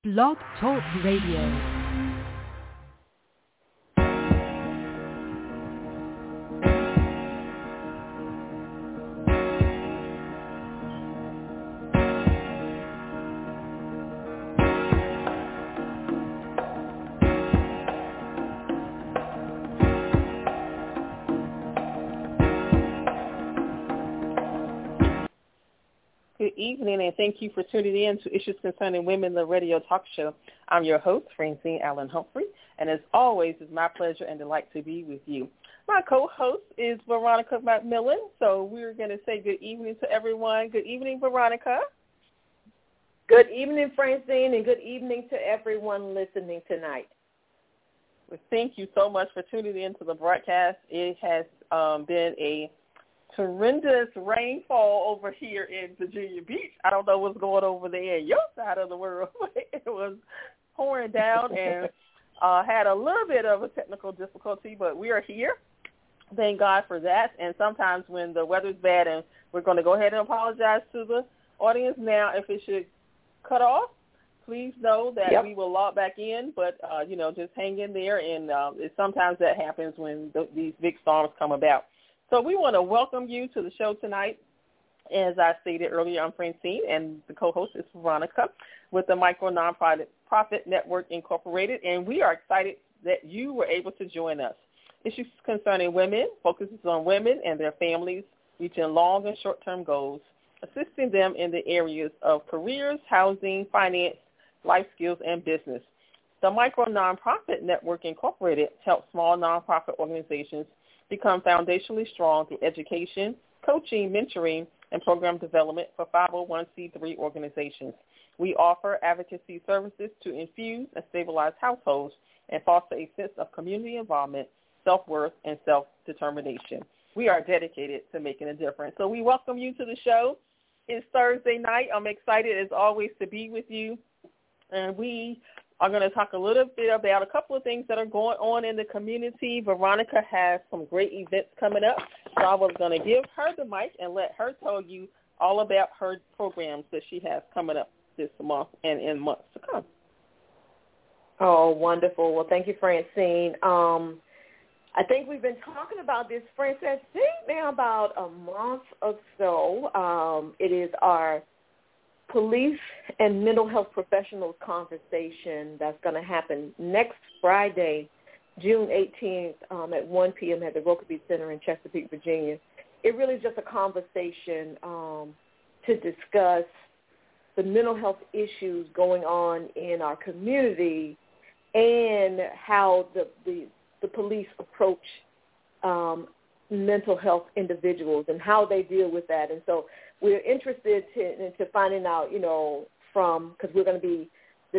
Blog Talk Radio. Good evening, and thank you for tuning in to Issues Concerning Women, the radio talk show. I'm your host, Francine Allen Humphrey, and as always, it's my pleasure and delight to be with you. My co-host is Veronica McMillan, so we're going to say good evening to everyone. Good evening, Veronica. Good evening, Francine, and good evening to everyone listening tonight. Well, thank you so much for tuning in to the broadcast. It has been a tremendous rainfall over here in Virginia Beach. I don't know what's going over there in your side of the world. It was pouring down and had a little bit of a technical difficulty, but we are here. Thank God for that. And sometimes when the weather's bad, and we're going to go ahead and apologize to the audience now if it should cut off, please know that we will log back in, but, just hang in there. And sometimes that happens when these big storms come about. So we want to welcome you to the show tonight. As I stated earlier, I'm Francine, and the co-host is Veronica with the Micro Nonprofit Network Incorporated, and we are excited that you were able to join us. Issues Concerning Women focuses on women and their families reaching long and short-term goals, assisting them in the areas of careers, housing, finance, life skills, and business. The Micro Nonprofit Network Incorporated helps small nonprofit organizations become foundationally strong through education, coaching, mentoring, and program development for 501c3 organizations. We offer advocacy services to infuse and stabilize households and foster a sense of community involvement, self-worth, and self-determination. We are dedicated to making a difference. So we welcome you to the show. It's Thursday night. I'm excited, as always, to be with you. And we are going to talk a little bit about a couple of things that are going on in the community. Veronica has some great events coming up, so I was going to give her the mic and let her tell you all about her programs that she has coming up this month and in months to come. Oh, wonderful. Well, thank you, Francine. I think we've been talking about this, Francine, now about a month or so. It is our Police and Mental Health Professionals Conversation that's going to happen next Friday, June 18th at 1 p.m. at the Rokeby Center in Chesapeake, Virginia. It really is just a conversation to discuss the mental health issues going on in our community and how the police approach mental health individuals and how they deal with that. And so we're interested into finding out, because we're going to be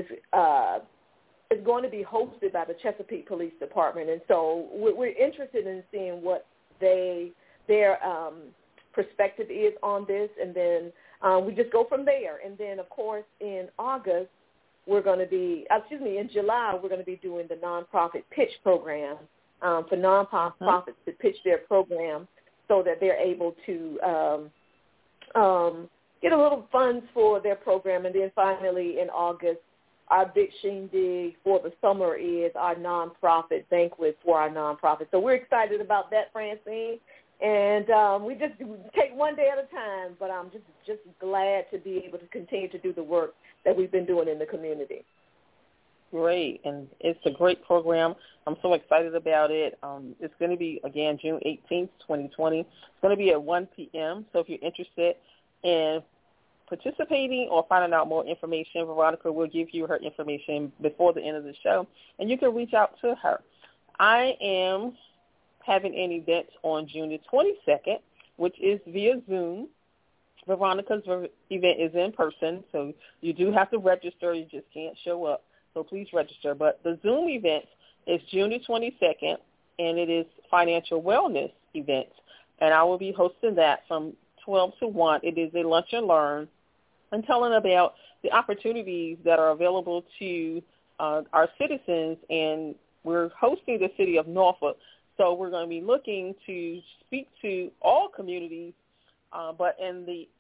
it's going to be hosted by the Chesapeake Police Department, and so we're interested in seeing what their perspective is on this, and then we just go from there. And then, of course, in August in July we're going to be doing the nonprofit pitch program for nonprofits to pitch their program so that they're able to get a little funds for their program. And then finally in August, our big shindig for the summer is our nonprofit banquet for our nonprofit. So we're excited about that, Francine. And we just take one day at a time, but I'm just glad to be able to continue to do the work that we've been doing in the community. Great, and it's a great program. I'm so excited about it. It's going to be, again, June 18th, 2020. It's going to be at 1 p.m., so if you're interested in participating or finding out more information, Veronica will give you her information before the end of the show, and you can reach out to her. I am having an event on June the 22nd, which is via Zoom. Veronica's event is in person, so you do have to register. You just can't show up. So please register. But the Zoom event is June the 22nd, and it is financial wellness event. And I will be hosting that from 12 to 1. It is a lunch and learn and telling about the opportunities that are available to our citizens. And we're hosting the city of Norfolk. So we're going to be looking to speak to all communities, but in the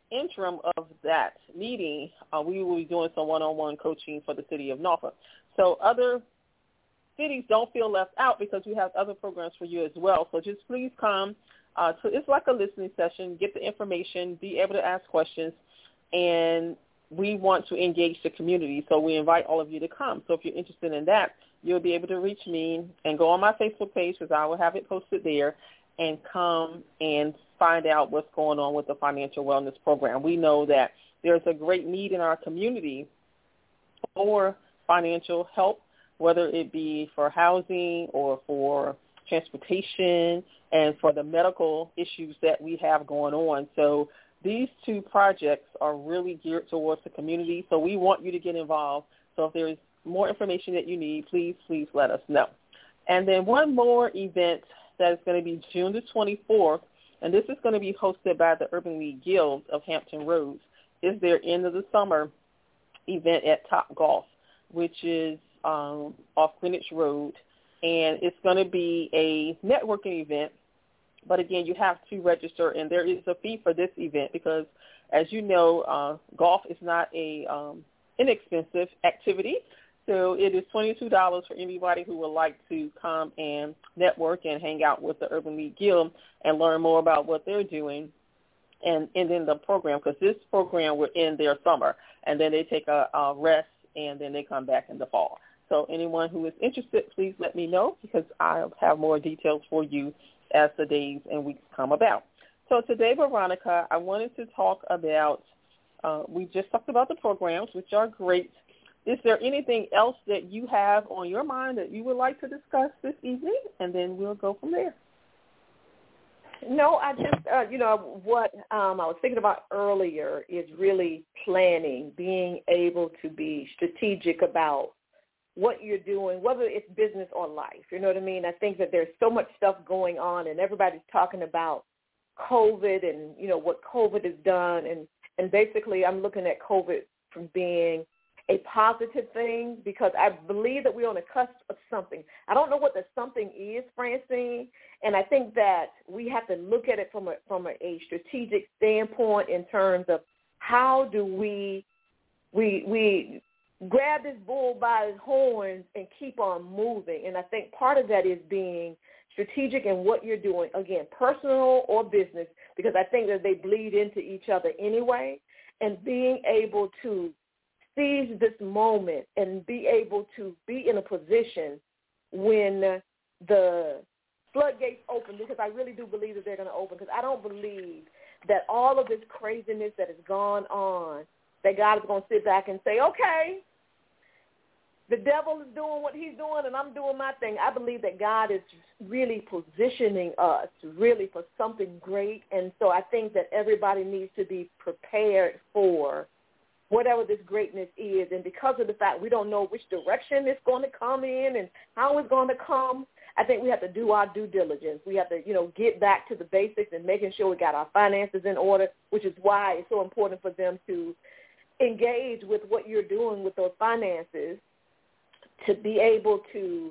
interim of that meeting, we will be doing some one-on-one coaching for the city of Norfolk. So other cities don't feel left out because we have other programs for you as well. So just please come. So it's like a listening session. Get the information, be able to ask questions, and we want to engage the community. So we invite all of you to come. So if you're interested in that, you'll be able to reach me and go on my Facebook page because I will have it posted there and come and find out what's going on with the financial wellness program. We know that there's a great need in our community for financial help, whether it be for housing or for transportation and for the medical issues that we have going on. So these two projects are really geared towards the community, so we want you to get involved. So if there's more information that you need, please let us know. And then one more event that is going to be June the 24th, and this is going to be hosted by the Urban League Guild of Hampton Roads, is their end of the summer event at Top Golf, which is off Greenwich Road, and it's going to be a networking event. But again, you have to register, and there is a fee for this event because, as you know, golf is not a inexpensive activity. So it is $22 for anybody who would like to come and network and hang out with the Urban League Guild and learn more about what they're doing and in the program, because this program will end their summer, and then they take a rest, and then they come back in the fall. So anyone who is interested, please let me know because I'll have more details for you as the days and weeks come about. So today, Veronica, I wanted to talk about, we just talked about the programs, which are great. Is there anything else that you have on your mind that you would like to discuss this evening? And then we'll go from there. No, I just, what I was thinking about earlier is really planning, being able to be strategic about what you're doing, whether it's business or life. You know what I mean? I think that there's so much stuff going on, and everybody's talking about COVID and, what COVID has done. And basically I'm looking at COVID from being a positive thing because I believe that we're on the cusp of something. I don't know what the something is, Francine, and I think that we have to look at it from a strategic standpoint in terms of how do we grab this bull by his horns and keep on moving. And I think part of that is being strategic in what you're doing, again, personal or business, because I think that they bleed into each other anyway, and being able to seize this moment and be able to be in a position when the floodgates open, because I really do believe that they're going to open, because I don't believe that all of this craziness that has gone on, that God is going to sit back and say, okay, the devil is doing what he's doing and I'm doing my thing. I believe that God is really positioning us really for something great. And so I think that everybody needs to be prepared for whatever this greatness is. And because of the fact we don't know which direction it's going to come in and how it's going to come, I think we have to do our due diligence. We have to, get back to the basics and making sure we got our finances in order, which is why it's so important for them to engage with what you're doing with those finances, to be able to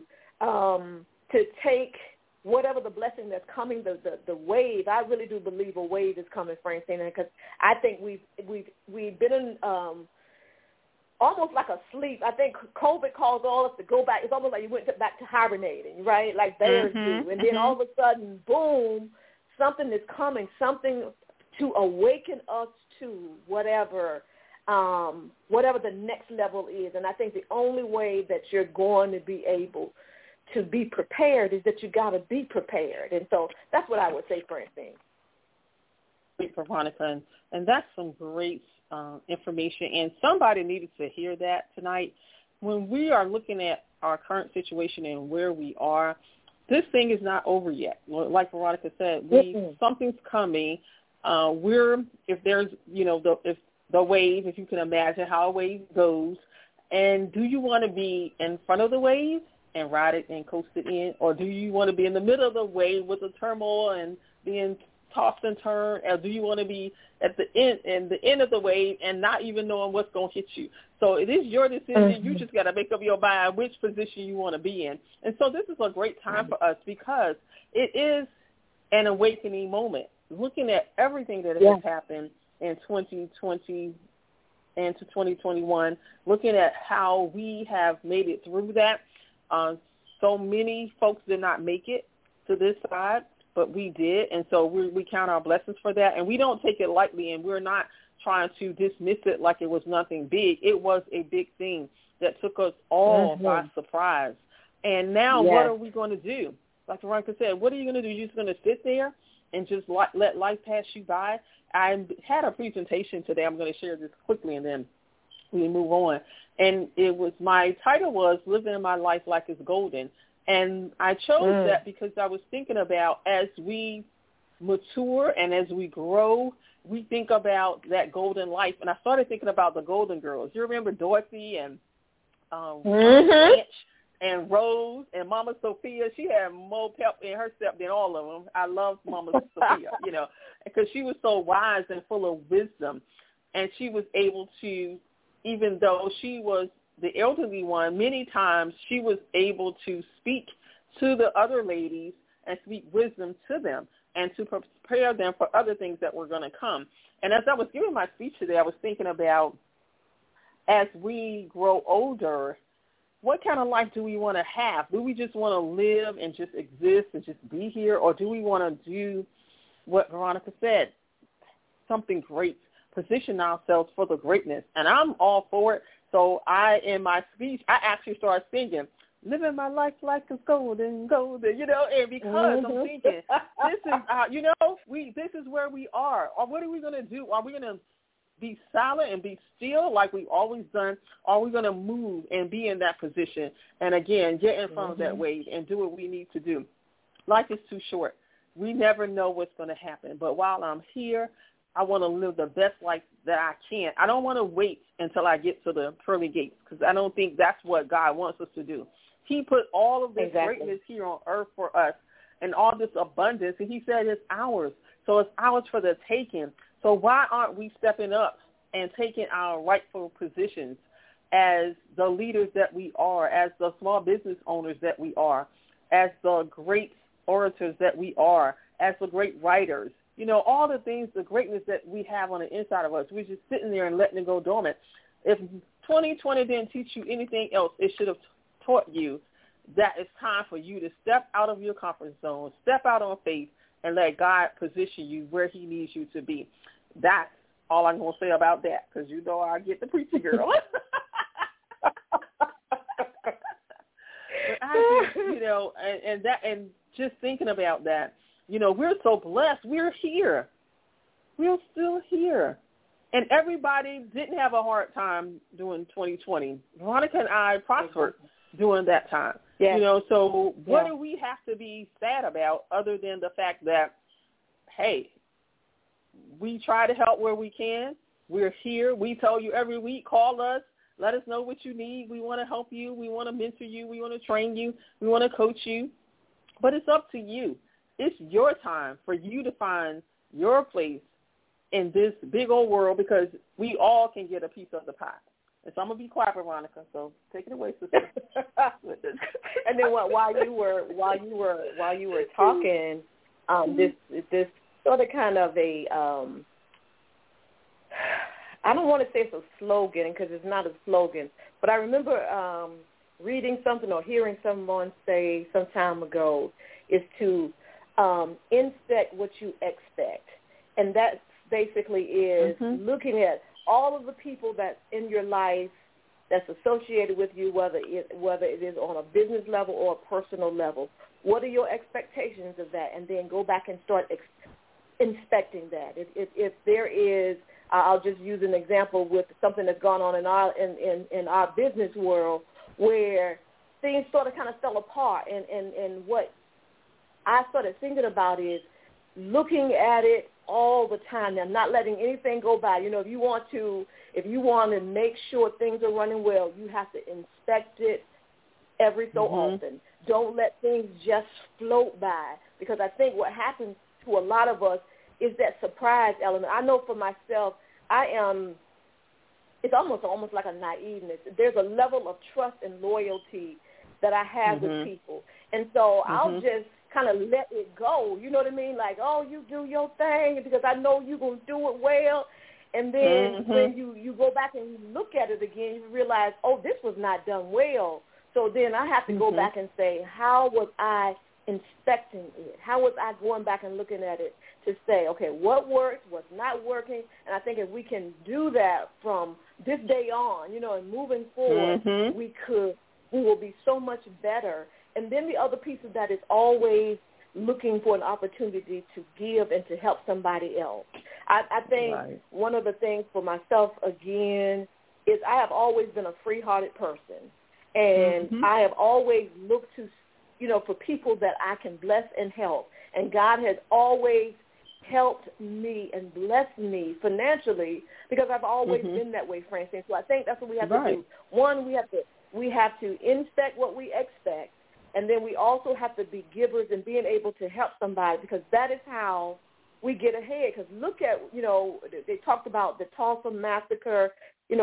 take whatever the blessing that's coming, the wave. I really do believe a wave is coming, Francine, because I think we've been in almost like a sleep. I think COVID caused all of us to go back. It's almost like you went back to hibernating, right? Like bears do. And then all of a sudden, boom, something is coming, something to awaken us to whatever the next level is. And I think the only way that you're going to be able to be prepared is that you got to be prepared. And so that's what I would say, Francine. Great, Veronica. And that's some great information. And somebody needed to hear that tonight. When we are looking at our current situation and where we are, this thing is not over yet. Like Veronica said, something's coming. If there's, if the wave, if you can imagine how a wave goes, and do you want to be in front of the wave and ride it and coast it in, or do you want to be in the middle of the wave with the turmoil and being tossed and turned, or do you want to be at the end of the wave and not even knowing what's going to hit you? So it is your decision. You just got to make up your mind which position you want to be in. And so this is a great time for us because it is an awakening moment. Looking at everything that has happened in 2020 and to 2021, looking at how we have made it through that. So many folks did not make it to this side, but we did, and so we count our blessings for that, and we don't take it lightly, and we're not trying to dismiss it like it was nothing big. It was a big thing that took us all by surprise. And now what are we going to do? Like Veronica said, what are you going to do? You're just going to sit there and just let life pass you by? I had a presentation today. I'm going to share this quickly, and then we move on. And my title was Living My Life Like It's Golden. And I chose that because I was thinking about as we mature and as we grow, we think about that golden life. And I started thinking about the Golden Girls. You remember Dorothy and Blanche and Rose and Mama Sophia? She had more pep in her step than all of them. I loved Mama Sophia, because she was so wise and full of wisdom. And she was able to, even though she was the elderly one, many times she was able to speak to the other ladies and speak wisdom to them and to prepare them for other things that were going to come. And as I was giving my speech today, I was thinking about as we grow older, what kind of life do we want to have? Do we just want to live and just exist and just be here, or do we want to do what Veronica said, something great, position ourselves for the greatness? And I'm all for it. So in my speech, I actually started singing, living my life like it's golden, golden, and because I'm thinking, this is, this is where we are. Or what are we going to do? Are we going to be silent and be still like we've always done? Or are we going to move and be in that position? And again, get in front of that wave and do what we need to do. Life is too short. We never know what's going to happen. But while I'm here, I want to live the best life that I can. I don't want to wait until I get to the pearly gates, because I don't think that's what God wants us to do. He put all of this greatness here on earth for us and all this abundance, and he said it's ours. So it's ours for the taking. So why aren't we stepping up and taking our rightful positions as the leaders that we are, as the small business owners that we are, as the great orators that we are, as the great writers? All the things, the greatness that we have on the inside of us, we're just sitting there and letting it go dormant. If 2020 didn't teach you anything else, it should have taught you that it's time for you to step out of your comfort zone, step out on faith, and let God position you where he needs you to be. That's all I'm going to say about that, because I get the preacher girl. But I just, and just thinking about that, we're so blessed. We're here. We're still here. And everybody didn't have a hard time during 2020. Veronica and I prospered during that time. Yes. So what do we have to be sad about other than the fact that, hey, we try to help where we can. We're here. We tell you every week, call us. Let us know what you need. We want to help you. We want to mentor you. We want to train you. We want to coach you. But it's up to you. It's your time for you to find your place in this big old world, because we all can get a piece of the pie. And so I'm gonna be quiet, Veronica. So take it away, sister. And then while you were talking, this sort of kind of a I don't want to say it's a slogan, because it's not a slogan, but I remember reading something or hearing someone say some time ago is to inspect what you expect. And that basically is looking at all of the people that's in your life that's associated with you, whether it is on a business level or a personal level. What are your expectations of that? And then go back and start inspecting that. If there is, I'll just use an example with something that's gone on in our business world, where things sort of kind of fell apart. And what I started thinking about is looking at it all the time and not letting anything go by. If you want to make sure things are running well, you have to inspect it every so often. Don't let things just float by, because I think what happens to a lot of us is that surprise element. I know for myself, it's almost like a naiveness. There's a level of trust and loyalty that I have with people. And so I'll just kind of let it go. You know what I mean? Like, oh, you do your thing because I know you're going to do it well. And then when you go back and you look at it again, you realize, oh, this was not done well. So then I have to go back and say, how was I inspecting it? How was I going back and looking at it to say, okay, what worked, what's not working? And I think if we can do that from this day on, and moving forward, we will be so much better. And then the other piece of that is always looking for an opportunity to give and to help somebody else. I think one of the things for myself, again, is I have always been a free-hearted person. And I have always looked to, for people that I can bless and help. And God has always helped me and blessed me financially because I've always been that way, Francine. So I think that's what we have to do. One, we have to inspect what we expect. And then we also have to be givers and being able to help somebody because that is how we get ahead. Because look at, they talked about the Tulsa massacre, from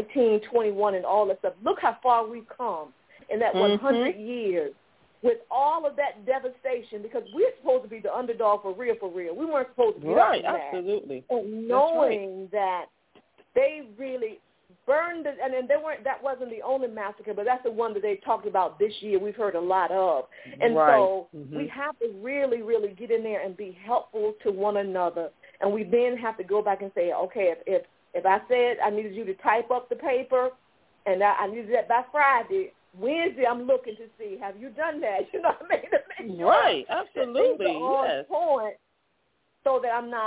1921 and all that stuff. Look how far we've come in that 100 years with all of that devastation because we're supposed to be the underdog for real. We weren't supposed to be that. Absolutely. And knowing that they really burned it, and then that wasn't the only massacre, but that's the one that they talked about this year. We've heard a lot of. And so we have to really, really get in there and be helpful to one another. And we then have to go back and say, okay, if I said I needed you to type up the paper and I needed that by Friday, Wednesday I'm looking to see, have you done that? You know what I mean? To make sure right, absolutely, that things are on point so that I'm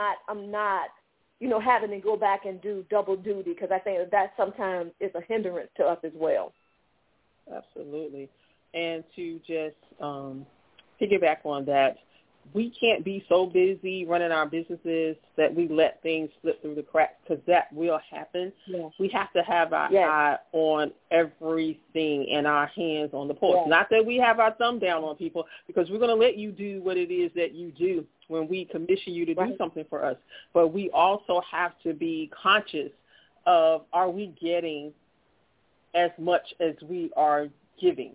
not having to go back and do double duty because I think that sometimes is a hindrance to us as well. Absolutely. And to just piggyback on that, we can't be so busy running our businesses that we let things slip through the cracks because that will happen. Yeah. We have to have our eye on everything and our hands on the pulse. Yeah. Not that we have our thumb down on people because we're going to let you do what it is that you do when we commission you to do something for us. But we also have to be conscious of, are we getting as much as we are giving?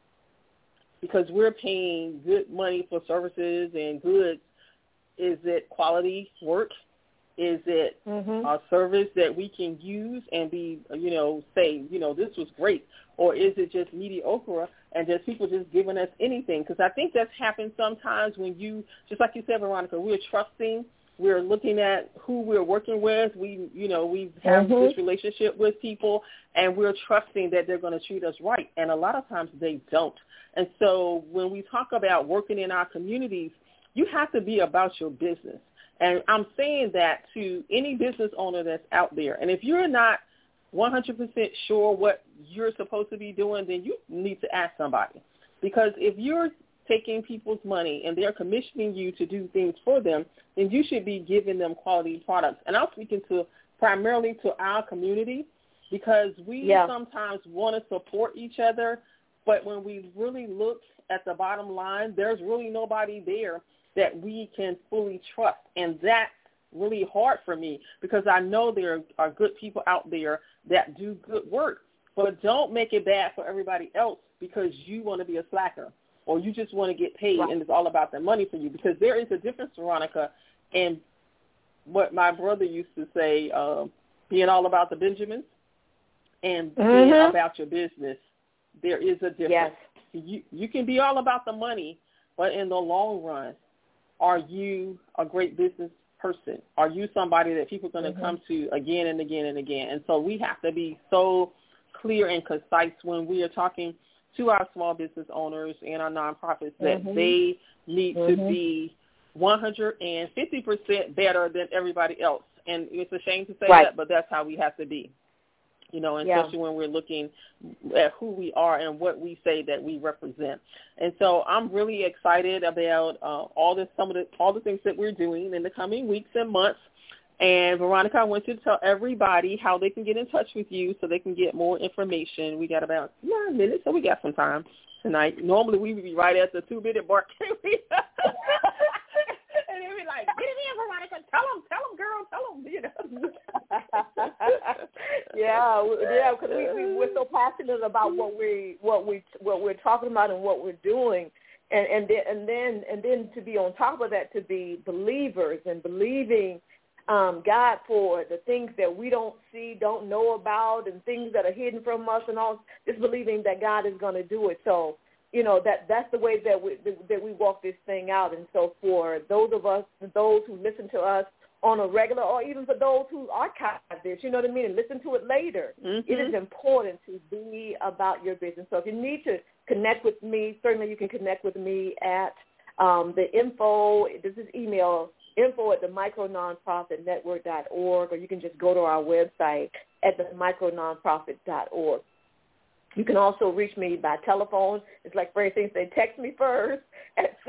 Because we're paying good money for services and goods. Is it quality work? Is it a service that we can use and be, say, this was great? Or is it just mediocre and just people just giving us anything? Because I think that's happened sometimes when you, just like you said, Veronica, we're trusting. We're looking at who we're working with. We have this relationship with people, and we're trusting that they're going to treat us right. And a lot of times they don't. And so when we talk about working in our communities, you have to be about your business. And I'm saying that to any business owner that's out there. And if you're not 100% sure what you're supposed to be doing, then you need to ask somebody. Because if you're taking people's money and they're commissioning you to do things for them, then you should be giving them quality products. And I'm speaking primarily to our community because we sometimes want to support each other, but when we really look at the bottom line, there's really nobody there that we can fully trust. And that's really hard for me because I know there are good people out there that do good work, but don't make it bad for everybody else because you want to be a slacker or you just want to get paid and it's all about the money for you. Because there is a difference, Veronica, in what my brother used to say, being all about the Benjamins and being about your business. There is a difference. Yes. You can be all about the money, but in the long run, are you a great business person? Are you somebody that people are going to come to again and again and again? And so we have to be so clear and concise when we are talking to our small business owners and our nonprofits that they need to be 150% better than everybody else. And it's a shame to say that, but that's how we have to be. Especially when we're looking at who we are and what we say that we represent. And so I'm really excited about all the things that we're doing in the coming weeks and months. And Veronica, I want you to tell everybody how they can get in touch with you so they can get more information. We got about 9 minutes, so we got some time tonight. Normally we would be right at the 2-minute mark. And they'd be like, get in, Veronica, tell them, girl, tell them, because we're so passionate about what we're talking about and what we're doing, and then to be on top of that, to be believers and believing God for the things that we don't see, don't know about, and things that are hidden from us, and all, just believing that God is going to do it. So, that's the way that we walk this thing out. And so for those of us, those who listen to us on a regular, or even for those who archive this, you know what I mean, and listen to it later, it is important to be about your business. So if you need to connect with me, certainly you can connect with me at the info, this is email, info@themicrononprofitnetwork.org, or you can just go to our website at themicrononprofit.org. You can also reach me by telephone. It's like Francine said, text me first at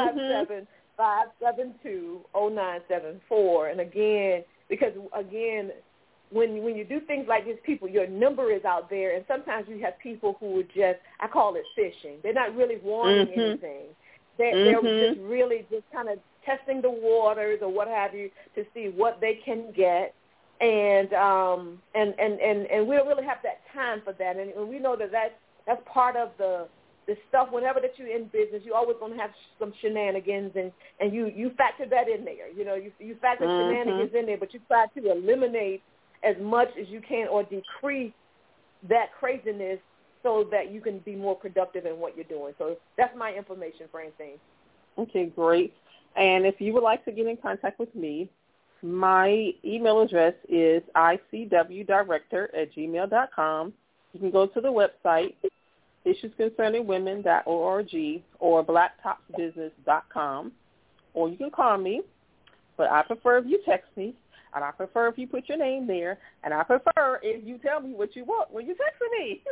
757-572-0974. And again, because when you do things like this, people, your number is out there, and sometimes you have people who are just, I call it fishing. They're not really wanting anything. They're just really just kind of testing the waters or what have you to see what they can get. And we don't really have that time for that. And we know that's part of the stuff. Whenever that you're in business, you're always going to have some shenanigans, and you factor that in there. You factor shenanigans in there, but you try to eliminate as much as you can or decrease that craziness so that you can be more productive in what you're doing. So that's my information, Francine. Okay, great. And if you would like to get in contact with me, my email address is icwdirector@gmail.com. You can go to the website, issuesconcerningwomen.org or blacktopsbusiness.com, or you can call me, but I prefer if you text me, and I prefer if you put your name there, and I prefer if you tell me what you want when you text me.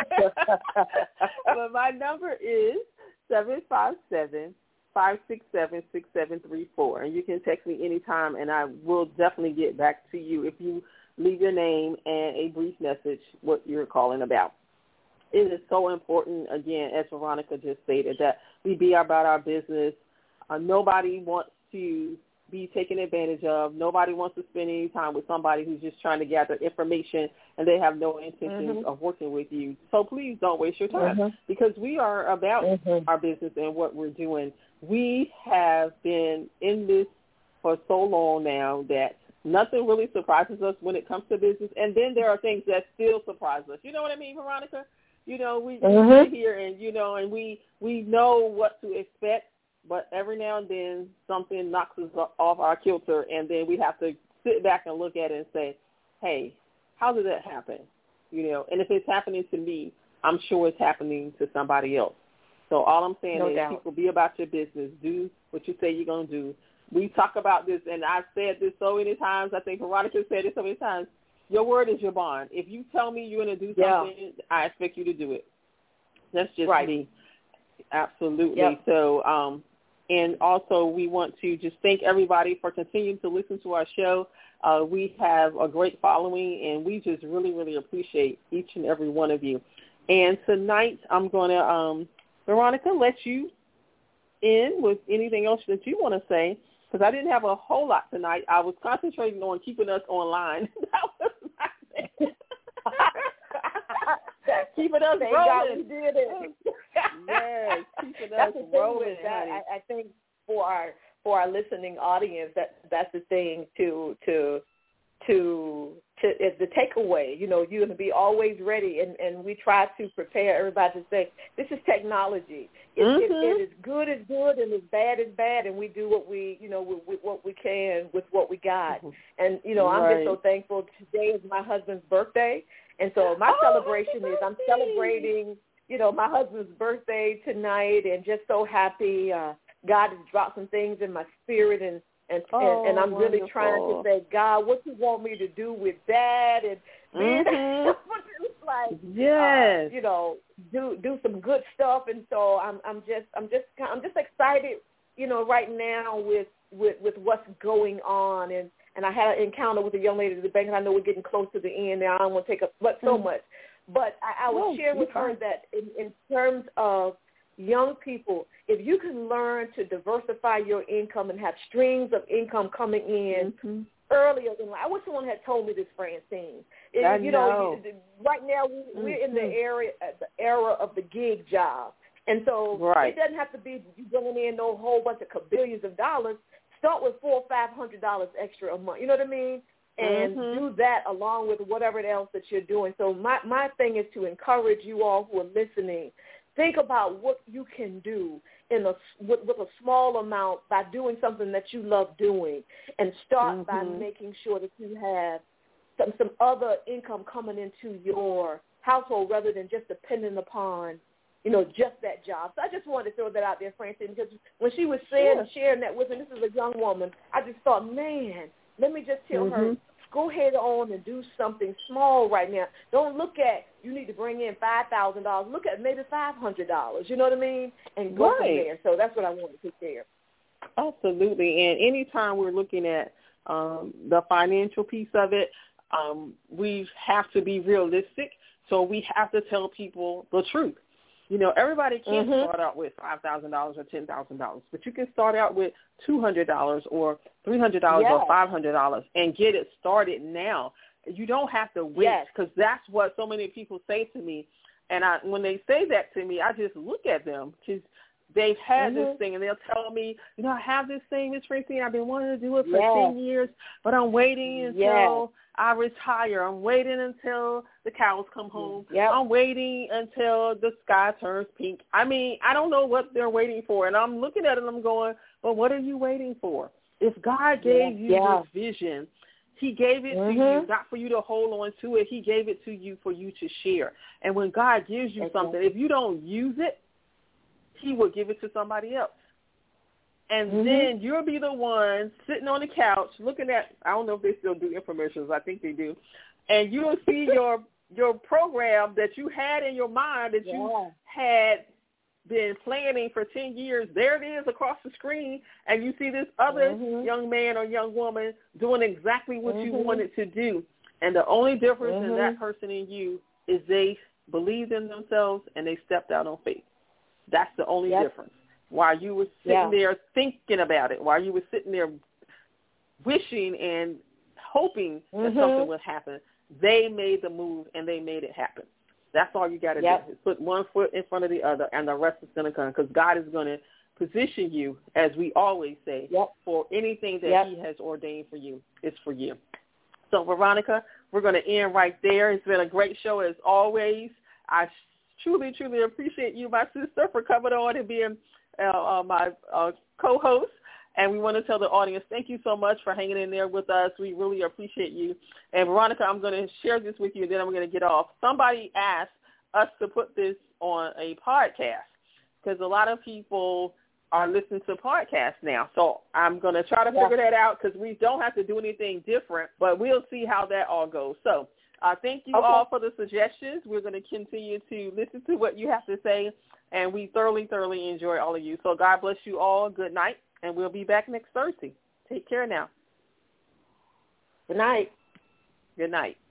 But my number is 757-567-6734, and you can text me anytime, and I will definitely get back to you if you leave your name and a brief message what you're calling about. It is so important, again, as Veronica just stated, that we be about our business. Nobody wants to be taken advantage of. Nobody wants to spend any time with somebody who's just trying to gather information and they have no intentions of working with you. So please don't waste your time because we are about our business and what we're doing. We have been in this for so long now that nothing really surprises us when it comes to business. And then there are things that still surprise us. You know what I mean, Veronica? We sit here and, and we know what to expect. But every now and then something knocks us off our kilter, and then we have to sit back and look at it and say, hey, how did that happen? And if it's happening to me, I'm sure it's happening to somebody else. So all I'm saying is people, be about your business. Do what you say you're going to do. We talk about this, and I've said this so many times. I think Veronica said it so many times. Your word is your bond. If you tell me you're going to do something, I expect you to do it. That's just me. Absolutely. Yep. So, and also, we want to just thank everybody for continuing to listen to our show. We have a great following, and we just really, really appreciate each and every one of you. And tonight, I'm going to, Veronica, let you in with anything else that you want to say, because I didn't have a whole lot tonight. I was concentrating on keeping us online. That was my thing. Keeping us rolling. We did it. Yes, keeping us rolling. I think for our listening audience, that's the thing to the takeaway. You're going to be always ready, and we try to prepare everybody to say this is technology. It is good is good, and it's bad is bad, and we do what we with what we can with what we got. And I'm just so thankful. Today is my husband's birthday. And so my celebration is I'm celebrating, my husband's birthday tonight, and just so happy. God has dropped some things in my spirit, and I'm really trying to say, God, what you want me to do with that? And it's like, do some good stuff. And so I'm just excited, right now with what's going on. And I had an encounter with a young lady at the bank, and I know we're getting close to the end now. I don't want to take up so much. But I was sharing with her that in terms of young people, if you can learn to diversify your income and have streams of income coming in earlier in life. I wish someone had told me this, Francine. Right now we're in the era of the gig job. And so it doesn't have to be you bringing in no whole bunch of billions of dollars. start with $400 or $500 extra a month. You know what I mean? And do that along with whatever else that you're doing. So my thing is to encourage you all who are listening. Think about what you can do with a small amount by doing something that you love doing, and start by making sure that you have some other income coming into your household rather than just depending upon, just that job. So I just wanted to throw that out there, Francine, because when she was sharing that with me, this is a young woman, I just thought, man, let me just tell her, go ahead on and do something small right now. Don't look at you need to bring in $5,000. Look at maybe $500. You know what I mean? And go from there. So that's what I wanted to share. Absolutely. And anytime we're looking at the financial piece of it, we have to be realistic. So we have to tell people the truth. Everybody can't start out with $5,000 or $10,000, but you can start out with $200 or $300 or $500 and get it started now. You don't have to wait, because that's what so many people say to me. And when they say that to me, I just look at them, because they've had this thing, and they'll tell me, I have this thing, Ms. Francine, I've been wanting to do it for 10 years, but I'm waiting until I retire. I'm waiting until the cows come home. I'm waiting until the sky turns pink. I mean, I don't know what they're waiting for. And I'm looking at it and I'm going, but what are you waiting for? If God gave you this vision, he gave it to you, not for you to hold on to it. He gave it to you for you to share. And when God gives you something, if you don't use it, he will give it to somebody else. And then you'll be the one sitting on the couch looking at, I don't know if they still do infomercials, I think they do, and you'll see your program that you had in your mind that you had been planning for 10 years. There it is across the screen, and you see this other young man or young woman doing exactly what you wanted to do. And the only difference in that person and you is they believed in themselves and they stepped out on faith. That's the only difference. While you were sitting there thinking about it, while you were sitting there wishing and hoping that something would happen, they made the move and they made it happen. That's all you got to do. Is put one foot in front of the other, and the rest is going to come, because God is going to position you, as we always say, for anything that he has ordained for you is for you. So, Veronica, we're going to end right there. It's been a great show as always. I truly, truly appreciate you, my sister, for coming on and being my co-host. And we want to tell the audience, thank you so much for hanging in there with us. We really appreciate you. And, Veronica, I'm going to share this with you, and then I'm going to get off. Somebody asked us to put this on a podcast, because a lot of people are listening to podcasts now. So I'm going to try to figure that out, because we don't have to do anything different, but we'll see how that all goes. So thank you all for the suggestions. We're going to continue to listen to what you have to say, and we thoroughly, thoroughly enjoy all of you. So God bless you all. Good night, and we'll be back next Thursday. Take care now. Good night. Good night.